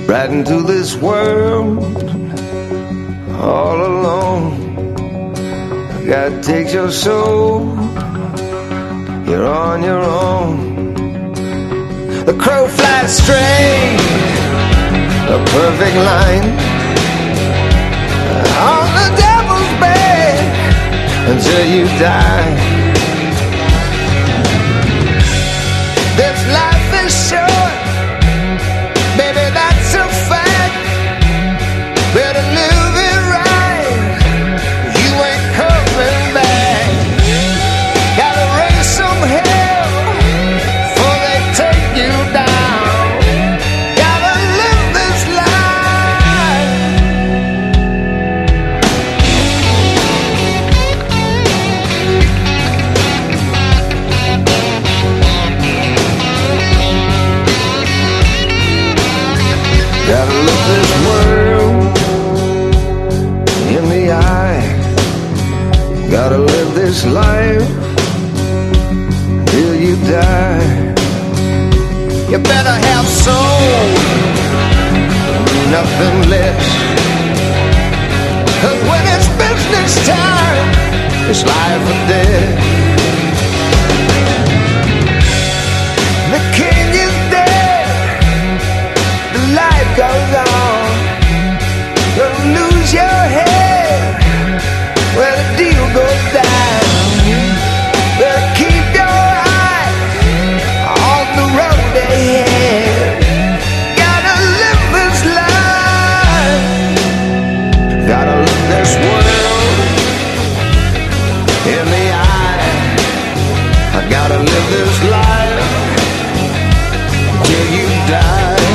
right into this world all alone. God takes your soul, you're on your own. The crow flies straight, a perfect line, on the devil's back until you die. This life is short, baby, that's a fact. Better live it right, you ain't coming back. Gotta raise some hell before they take you down. Gotta live this life. Gotta look this world in the eye. Gotta live this life till you die. You better have soul, nothing less. 'Cause when it's business time, it's life or death. The king is dead, the life goes on. Don't lose your head when the deal goes down. Better keep your eye on the road ahead. Gotta live this life. Gotta look this world in the eye. I gotta live this life till you die.